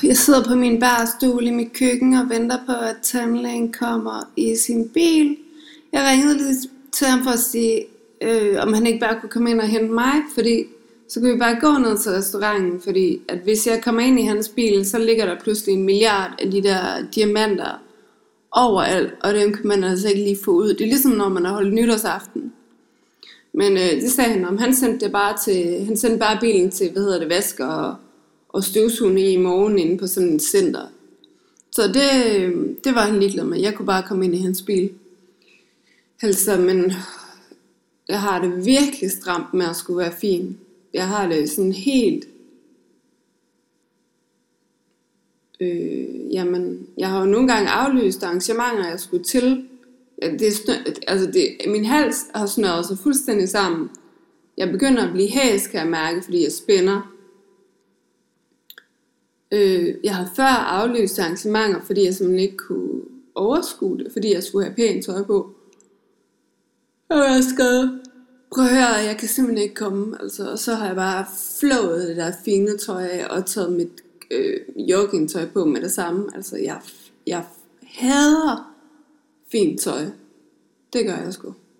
Jeg sidder på min barstol i mit køkken og venter på, at tandlægen kommer i sin bil. Jeg ringede lige til ham for at sige, om han ikke bare kunne komme ind og hente mig, fordi så kunne vi bare gå ned til restauranten, fordi at hvis jeg kommer ind i hans bil, så ligger der pludselig 1 milliard af de der diamanter overalt, og dem kan man altså ikke lige få ud. Det er ligesom når man har holdt nytårsaften. Men det sagde han om. Han sendte bare bilen til, vask og støvsugning i morgen inde på sådan et center. Så det var han ligeglad med. Jeg kunne bare komme ind i hans bil. Altså, men jeg har det virkelig stramt med at skulle være fin. Jeg har det sådan helt... jeg har jo nogle gange aflyst arrangementer, jeg skulle til. Min hals har snøret sig fuldstændig sammen. Jeg begynder at blive hæs, kan jeg mærke, fordi jeg spænder. Jeg har før aflyst arrangementer, fordi jeg simpelthen ikke kunne overskue det, fordi jeg skulle have pænt tøj på. Og jeg skrev, prøv at høre, jeg kan simpelthen ikke komme. Altså, og så har jeg bare flået det der fine tøj af og taget mit joggingtøj på med det samme. Altså, jeg hader fint tøj. Det gør jeg sgu.